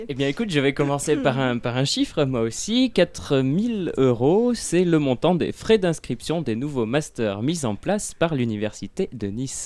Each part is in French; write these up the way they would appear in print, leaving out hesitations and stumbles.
Eh bien écoute, je vais commencer par un chiffre, moi aussi. 4 000 €, c'est le montant des frais d'inscription des nouveaux masters mis en place par l'Université de Nice.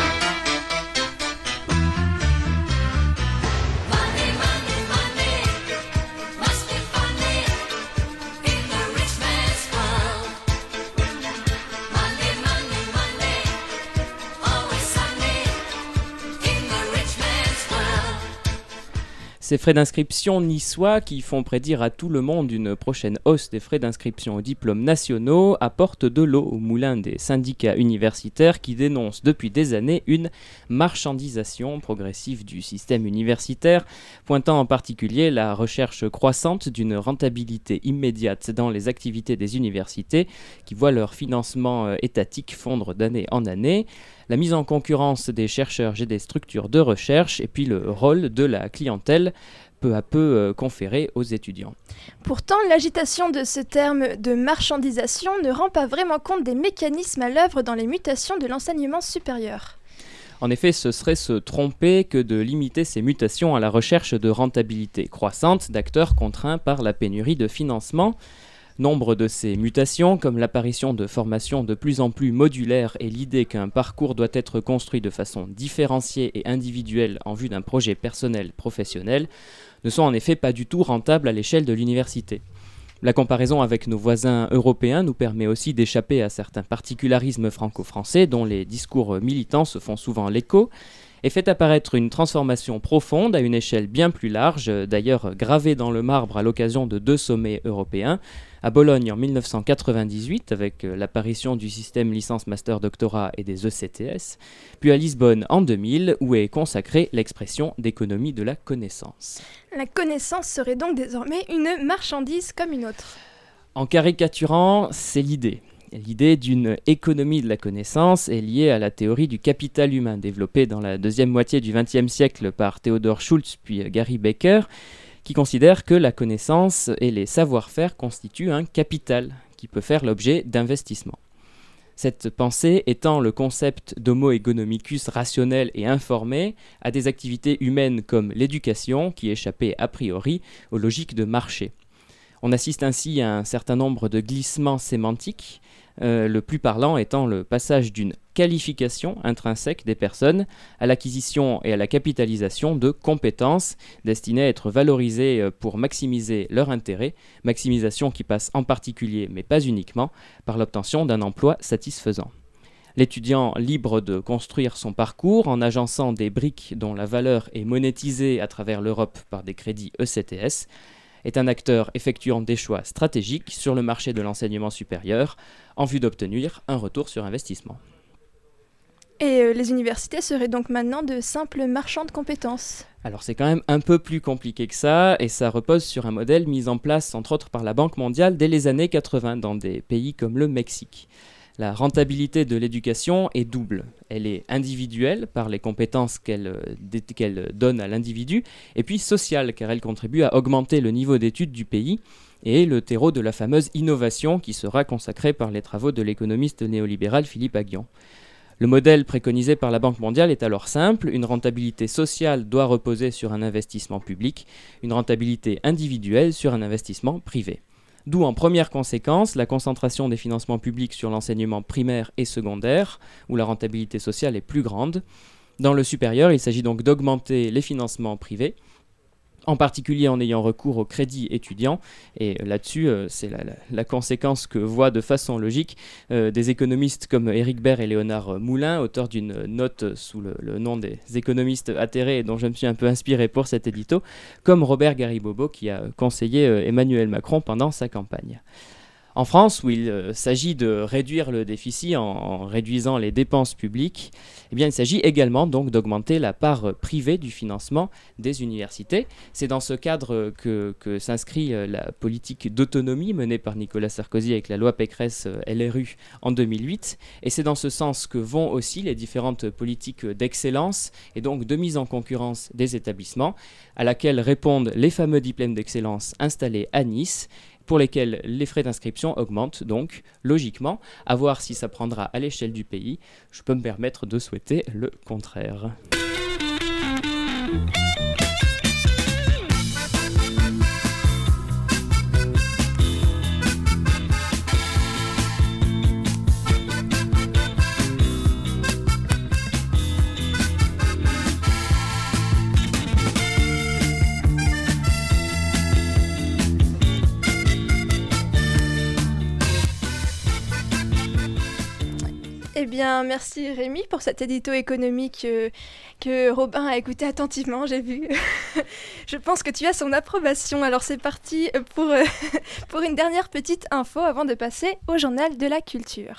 Ces frais d'inscription niçois, qui font prédire à tout le monde une prochaine hausse des frais d'inscription aux diplômes nationaux, apportent de l'eau au moulin des syndicats universitaires qui dénoncent depuis des années une marchandisation progressive du système universitaire, pointant en particulier la recherche croissante d'une rentabilité immédiate dans les activités des universités qui voient leur financement étatique fondre d'année en année, la mise en concurrence des chercheurs et des structures de recherche, et puis le rôle de la clientèle peu à peu conféré aux étudiants. Pourtant, l'agitation de ce terme de marchandisation ne rend pas vraiment compte des mécanismes à l'œuvre dans les mutations de l'enseignement supérieur. En effet, ce serait se tromper que de limiter ces mutations à la recherche de rentabilité croissante d'acteurs contraints par la pénurie de financement. Nombre de ces mutations, comme l'apparition de formations de plus en plus modulaires et l'idée qu'un parcours doit être construit de façon différenciée et individuelle en vue d'un projet personnel professionnel, ne sont en effet pas du tout rentables à l'échelle de l'université. La comparaison avec nos voisins européens nous permet aussi d'échapper à certains particularismes franco-français dont les discours militants se font souvent l'écho, et fait apparaître une transformation profonde à une échelle bien plus large, d'ailleurs gravée dans le marbre à l'occasion de 2 sommets européens, à Bologne en 1998 avec l'apparition du système licence-master-doctorat et des ECTS, puis à Lisbonne en 2000 où est consacrée l'expression d'économie de la connaissance. La connaissance serait donc désormais une marchandise comme une autre. En caricaturant, c'est l'idée. L'idée d'une économie de la connaissance est liée à la théorie du capital humain développée dans la deuxième moitié du XXe siècle par Theodor Schultz puis Gary Becker, qui considère que la connaissance et les savoir-faire constituent un capital qui peut faire l'objet d'investissements. Cette pensée étend le concept d'homo economicus rationnel et informé à des activités humaines comme l'éducation qui échappait a priori aux logiques de marché. On assiste ainsi à un certain nombre de glissements sémantiques, le plus parlant étant le passage d'une qualification intrinsèque des personnes à l'acquisition et à la capitalisation de compétences destinées à être valorisées pour maximiser leur intérêt, maximisation qui passe en particulier, mais pas uniquement, par l'obtention d'un emploi satisfaisant. L'étudiant libre de construire son parcours en agençant des briques dont la valeur est monétisée à travers l'Europe par des crédits ECTS, est un acteur effectuant des choix stratégiques sur le marché de l'enseignement supérieur en vue d'obtenir un retour sur investissement. Et les universités seraient donc maintenant de simples marchands de compétences. Alors c'est quand même un peu plus compliqué que ça, et ça repose sur un modèle mis en place entre autres par la Banque mondiale dès les années 80 dans des pays comme le Mexique. La rentabilité de l'éducation est double. Elle est individuelle par les compétences qu'elle donne à l'individu, et puis sociale car elle contribue à augmenter le niveau d'études du pays et le terreau de la fameuse innovation qui sera consacrée par les travaux de l'économiste néolibéral Philippe Aghion. Le modèle préconisé par la Banque mondiale est alors simple, une rentabilité sociale doit reposer sur un investissement public, une rentabilité individuelle sur un investissement privé. D'où en première conséquence la concentration des financements publics sur l'enseignement primaire et secondaire, où la rentabilité sociale est plus grande. Dans le supérieur, il s'agit donc d'augmenter les financements privés, en particulier en ayant recours au crédit étudiant. Et là-dessus, c'est la conséquence que voient de façon logique des économistes comme Éric Baird et Léonard Moulin, auteurs d'une note sous le nom des économistes atterrés et dont je me suis un peu inspiré pour cet édito, comme Robert Garibobo qui a conseillé Emmanuel Macron pendant sa campagne. En France, où il s'agit de réduire le déficit en réduisant les dépenses publiques, eh bien, il s'agit également donc d'augmenter la part privée du financement des universités. C'est dans ce cadre que s'inscrit la politique d'autonomie menée par Nicolas Sarkozy avec la loi Pécresse LRU en 2008. Et c'est dans ce sens que vont aussi les différentes politiques d'excellence et donc de mise en concurrence des établissements, à laquelle répondent les fameux diplômes d'excellence installés à Nice, pour lesquels les frais d'inscription augmentent donc logiquement. À voir si ça prendra à l'échelle du pays. Je peux me permettre de souhaiter le contraire. Eh bien, merci Rémi pour cet édito économique que Robin a écouté attentivement, j'ai vu. Je pense que tu as son approbation. Alors c'est parti pour une dernière petite info avant de passer au journal de la culture.